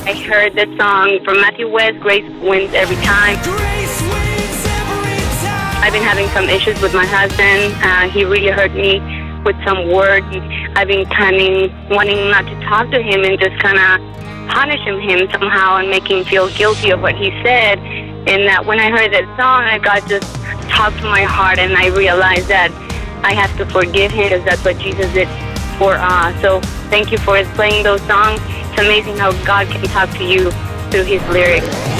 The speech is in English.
I heard the song from Matthew West, Grace Wins Every Time. I've been having some issues with my husband. He really hurt me with some words. I've been wanting not to talk to him and just kind of punish him somehow and make him feel guilty of what he said. And that when I heard that song, God just talked to my heart, and I realized that I have to forgive him because that's what Jesus did for us. So thank you for playing those songs. It's amazing how God can talk to you through his lyrics.